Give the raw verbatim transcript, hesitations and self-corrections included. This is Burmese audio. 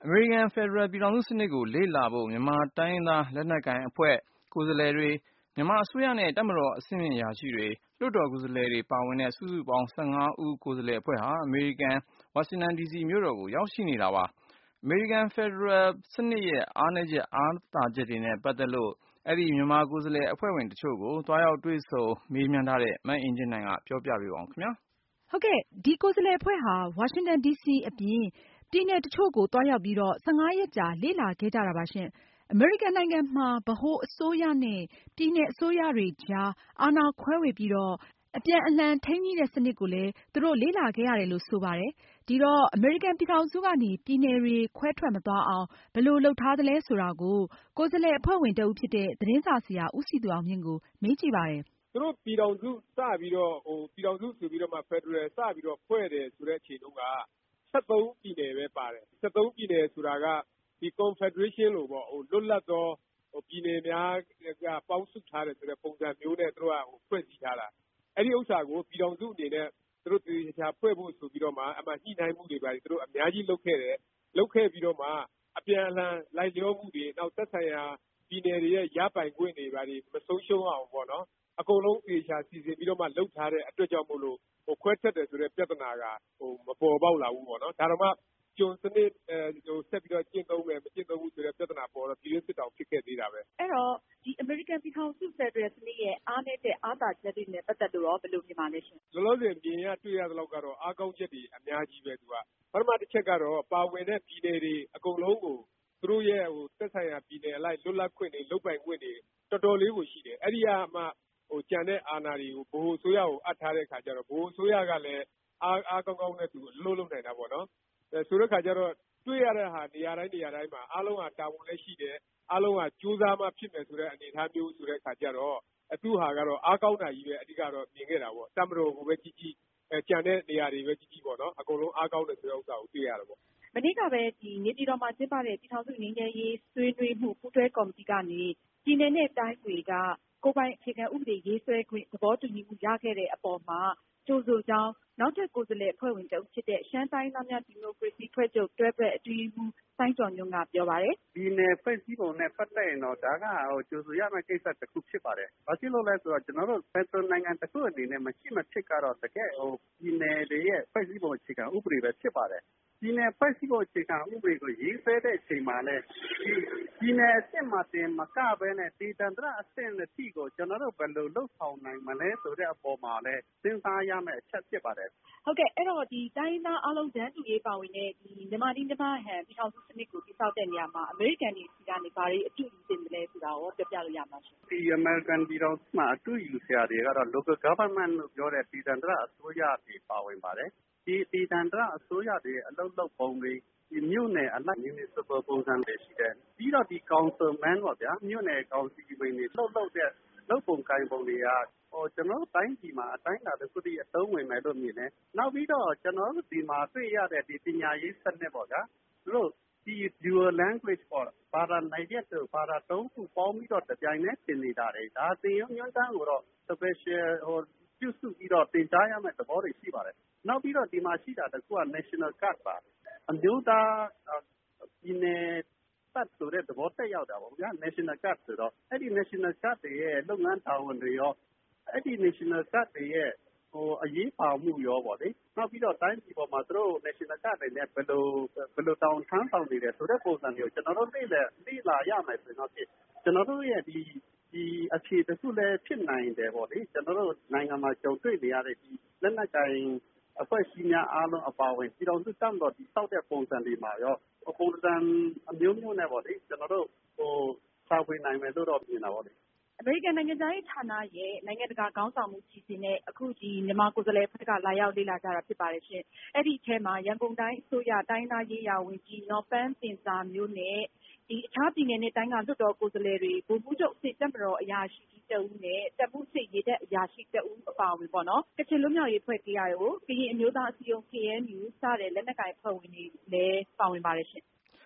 အမေရိကန်ဖက်ဒရယ်ပြည်ထောင်စုစနစ်ကိုလေ့လာဖို့မြန်မာတိုင်းရင်းသားလက်နက်ကိုင်အဖွဲ့ကိုယ်စားလှယ်တွေမြန်မာအစိုးရနဲ့တပ်မတော်အဆင့်မြင့်အရာရှိတွေလွှတ်တော်ကိုယ်စားလှယ်တွေပါဝင်တဲ့စုစုပေါင်း၁၅ဦးကိုယ်စားလှယ်အဖွဲ့ဟာအမေရိကန်ဝါရှင်တန်ဒီစီမြို့တော်ကိုရောက်ရှိနေတာပါအမေရိကန်ဖက်ဒရယ်စနစ်ရဲ့အားနည်းချက်အားသာချက်တွေနဲ့ပတ်သက်လို့အဲဒီမြန်မာကိုယ်စားလှယ်အဖွဲ့ဝင်တချို့ကိုသွားရောက်တွေ့ဆုံမေးမြန်းထားတဲ့မအင်ကြင်းနိုင်ကပြောပြပေးပါဦးခင်ဗျာဟုတ်ကဲ့ဒီကိုယ်စားလှယ်အဖွဲ့ဟာဝါရှင်တန်ဒီစီအပြင်ပြည်နယ်တချို့ကိုသွားရောက်ပြီးတော့၁၅ရက်ကြာလေ့လာခဲ့ကြတာပါရှင်အမေရိကန်နိုင်ငံမှာဗဟိုအစိုးရနဲ့ပြည်နယ်အစိုးရတွေကြားအာဏာခွဲဝေပြီးတော့အပြန်အလှန်ထိန်းညှိတဲ့စနစ်ကိုလည်းသူတို့လေ့လာခဲ့ရတယ်လို့ဆိုပါတယ်ဒီတော့အမေရိကန်ပြည်ထောင်စုကနေပြည်နယ်တွေခွဲထွက်မသွားအောင်ဘယ်လိုလုပ်ထားသလဲဆိုတာကိုကိုယ်စားလှယ်အဖွဲ့ဝင်တဦးဖြစ်တဲ့သတင်းစာဆရာဦးစည်သူအောင်မြင့်ကိုမေးကြည့်ပါတယ်သူတို့ပြည်ထောင်စုစပြီးတော့ဟိုပြည်ထောင်စုဆိုပြီးတော့မှဖက်ဒရယ်စပြီးတော့ဖွဲ့တယ်ဆိုတဲ့အချိန်တုန်းကဆက်သုံးပြည်နယ်ပဲပါတယ်ဆက်သုံးပြည်နယ်ဆိုတာကဒီ confederation လို့ပေါ့ဟိုလွတ်လပ်သောဟိုပြည်နယ်များကပေါင်းစုထားတယ်ဆိုတဲ့ပုံစံမျိုးနဲ့သူတို့ကဟိုဖွဲ့စည်းထားတာအဲ့ဒီဥစ္စာကိုပြည်ထောင်စုအနေနဲ့သူတို့ဒီချာဖွဲ့ဖို့ဆိုပြီးတော့မှအမှညှိနှိုင်းမှုတွေပါသူတို့အများကြီးလုပ်ခဲ့တယ်လုပ်ခဲ့ပြီးတော့မှအပြန်အလှန်လိုက်လျောမှုတွေနောက်သက်ဆိုင်ရာပြည်နယ်တွေရဲ့ရပိုင်ခွင့်တွေပါဒီမဆုံးရှုံးအောင်ပေါ့နော်အကုန်လုံးသေချာစီစဉ်ပြီးတော့မှလှုပ်ထားတဲ့အတွက်ကြောင့်မို့လို့ဟိုခွဲထွက်တယ်ဆိုတဲ့ပြဿနာကဟိုမပေါ်ပေါက်လာဘူးပေါ့နော်ဒါတော့မှကျုံစနစ်အဲဟိုဆက်ပြီးတော့ကျင့်သုံးမယ်မကျင့်သုံးဘူးဆိုတဲ့ပြဿနာပေါ်တော့ပြည်တွင်းစစ်တောင်ဖြစ်ခဲ့သေးတာပဲအဲ့တော့ဒီအမေရိကန်ပြည်ထောင်စုဖက်ဒရယ်စနစ်ရဲ့အားနည်းတဲ့အားသာချက်တွေနဲ့ပတ်သက်လို့ရောဘယ်လိုမြင်ပါလဲရှင်လောလောဆယ်မြင်ရတွေ့ရသလောက်ကတော့အားကောင်းချက်တွေအများကြီးပဲသူကပထမတစ်ချက်ကတော့ပါဝင်တဲ့ပြည်နယ်တွေအကုန်လုံးကိုသူတို့ရဲ့ဟိုသက်ဆိုင်ရာပြည်နယ်အလိုက်လွတ်လပ်ခွင့်တွေလုပ်ပိုင်ခွင့်တွေတော်တော်လေးကိုရှိတယ်အဲ့ဒီကမှဟိုကြံတဲ့အာဏာတွေကိုဘိုးဆိုရကိုအပ်ထားတဲ့ခါကျတော့ဘိုးဆိုရကလည်းအားအားကောင်းကောင်းနဲ့သူအလို့လုပ်နိုင်တာပေါ့နော်အဲဆိုတဲ့ခါကျတော့တွေ့ရတဲ့ဟာနေရာတိုင်းနေရာတိုင်းမှာအားလုံးကတာဝန်လည်းရှိတယ်အားလုံးကကြိုးစားမှဖြစ်မယ်ဆိုတဲ့အနေအထားမျိုးဆိုတဲ့ခါကျတော့အသူ့ဟာကတော့အားကောင်းတာကြီးပဲအဓိကတော့မြင်ခဲ့တာပေါ့တမတော်ကိုပဲကြီးကြီးအဲကြံတဲ့နေရာတွေပဲကြီးကြီးပေါ့နော်အကုန်လုံးအားကောင်းတယ်ဆိုတဲ့ဥစ္စာကိုတွေ့ရတယ်ပေါ့မနေ့ကပဲဒီနေပြည်တော်မှာကျင်းပတဲ့ပြည်ထောင်စုငြိမ်းချမ်းရေးဆွေးနွေးမှုပူးတွဲကော်မတီကနေပြည်내နဲ့တိုင်းတွေကကိုယ်ပိုင်အခြေခံဥပဒေရေးဆွဲခွင့်သဘောတူညီမှုရခဲ့တဲ့အပေါ်မှာကြိုဆိုကြောင်းနောက်ထပ်ကိုယ်စားလှယ်အဖွဲ့ဝင်တဦးဖြစ်တဲ့ရှမ်းတိုင်းသားများဒီမိုကရေစီဖွဲ့ချုပ်တွဲဖက်အတွင်းရေးမှူးစိုင်းကျော်ညွန့်ကပြောပါတယ်။ပြည်နယ်ဖွဲ့စည်းပုံနဲ့ပတ်သက်ရင်တော့ဒါကဟိုကြိုဆိုရမယ့်ကိစ္စတစ်ခုဖြစ်ပါတယ်။ဘာဖြစ်လို့လဲဆိုတော့ကျွန်တော်တို့ဖက်ဒရယ်နိုင်ငံတစ်ခုအနေနဲ့မရှိမဖြစ်ကတော့တကယ်ဟိုပြည်နယ်တွေရဲ့ဖွဲ့စည်းပုံအခြေခံဥပဒေပဲဖြစ်ပါတယ်။ပြည်နယ်ဖွဲ့စည်းပုံအခြေခံဥပဒေကိုရေးဆွဲတဲ့အချိန်မှာလည်းဒီပြည်နယ်အဆင့်မှာတင်မကဘဲနဲ့ဒေသန္တရအဆင့်အထိကိုကျွန်တော်တို့ဘယ်လိုလှုပ်ဆောင်နိုင်မလဲဆိုတဲ့အပေါ်မှာလည်းစဉ်းစားရမယ့်အချက်ဖြစ်ပါတယ်။ဟုတ်ကဲ့အဲ့တော့ဒီတိုင်းသားအားလုံးတန်းတူရေးပါဝင်တဲ့ဒီမြန်မာပြည်မြန်မာဟန်ပြည်ထောင်စုစနစ်ကိုတည်ဆောက်တဲ့နေရာမှာအမေရိကန်ပြည်စီကနေဘာတွေအတူယူတင်တယ်လဲဆိုတာကိုပြောပြလို့ရမှာရှင်။ဒီအမေရိကန်ပြည်ထောင်စုမှာအတူယူဆရာတွေကတော့ local government လို့ပြောတဲ့ပြည်ထောင်စုအစိုးရတွေပါဝင်ပါတယ်။ဒီပြည်ထောင်စုအစိုးရတွေအလုပ်လုပ်ပုံတွေဒီမြို့နယ်အလိုက် municipal ပုံစံတွေရှိတယ်။ပြီးတော့ဒီ councilman ပေါ့ဗျာမြို့နယ်ကောင်စီဝင်တွေလှုပ်လှုပ်တဲ့လုပ်ပုံကိုင်ပုံတွေကဟိုကျွန်တော်တို့တိုင်းပြည်မှာအတိုင်းအတာတစ်ခုတည်းအသုံးဝင်မယ်လို့မြင်တယ်။နောက်ပြီးတော့ကျွန်တော်တို့ဒီမှာတွေ့ရတဲ့ဒီပညာရေးစနစ်ပေါ့ဗျာ။သူတို့ဒီ dual language ပေါ့ဘာသာနိုင်တဲ့သူဘာသာသုံးခုပေါင်းပြီးတော့တပြိုင်တည်းသင်နေတာတွေဒါသင်ရုံညွှန်းတမ်းကိုတော့ special ဟိုပြုစုပြီးတော့သင်ကြားရမယ့်သဘောတွေရှိပါတယ်။နောက်ပြီးတော့ဒီမှာရှိတာတစ်ခုက national card ပါအမျိုးသားပြည်နယ်ပတ်ဆိုတဲ့သဘောတက်ရောက်တာပေါ့ဗျာ national card ဆိုတော့အဲ့ဒီ national card တွေရဲ့လုပ်ငန်းတာဝန်တွေရောအဲ့ဒီ national card တွေရဲ့ဟိုအရေးပါမှုရောပေါ့လေနောက်ပြီးတော့တိုင်းပြည်ပေါ်မှာသူတို့ national card တွေနဲ့ဘယ်လိုဘယ်လိုတောင်းထမ်းဆောင်နေတယ်ဆိုတဲ့ပုံစံမျိုးကျွန်တော်တို့သိလေသိလာရမယ်ဆိုတော့ကျွန်တော်တို့ရဲ့ဒီဒီအခြေတစ်ခုလည်းဖြစ်နိုင်တယ်ပေါ့လေကျွန်တော်တို့နိုင်ငံမှာကြုံတွေ့နေရတဲ့ဒီလက်နက်ကိုင်အဖွဲ့အစည်းများအားလုံးအပါအဝင်ပြည်တော်စုတပ်မတော်ဒီစောက်တဲ့ပုံစံတွေမှာရောပုံစံအမျိုးမျိုးနဲ့ပေါ့လေကျွန်တော်တို့ဟိုစာဝင်နိုင်မယ်လို့တော့မြင်တာပေါ့လေအမေရိကန်နိုင်ငံသားရေးဌာနရဲ့နိုင်ငံတကာခေါင်းဆောင်မှုကြီးစဉ်နဲ့အခုဒီမြန်မာကိုယ်စားလှယ်အဖွဲ့ကလာရောက်လေ့လာကြတာဖြစ်ပါတယ်ရှင်။အဲ့ဒီအထဲမှာရန်ကုန်တိုင်းအစိုးရတိုင်းသားရေးရာဝန်ကြီးနော်ပန်းတင်စာမျိုးနဲ့ဒီအခြားပြည်နယ်နဲ့တိုင်းကလွှတ်တော်ကိုယ်စားလှယ်တွေဗိုလ်မှူးချုပ်အဆင့်တပ်မတော်အရာရှိကြီးတဦးနဲ့တပ်မှုစစ်ရေးတပ်အရာရှိတဦးအပါအဝင်ပေါ့နော်။ကချင်လွတ်မြောက်ရေးဖွဲ့ K I O ကရင်အမျိုးသားအစည်းအရုံး K N U စတဲ့လက်နက်ကိုင်ဖွဲ့ဝင်တွေလည်းပါဝင်ပါတယ်ရှင်။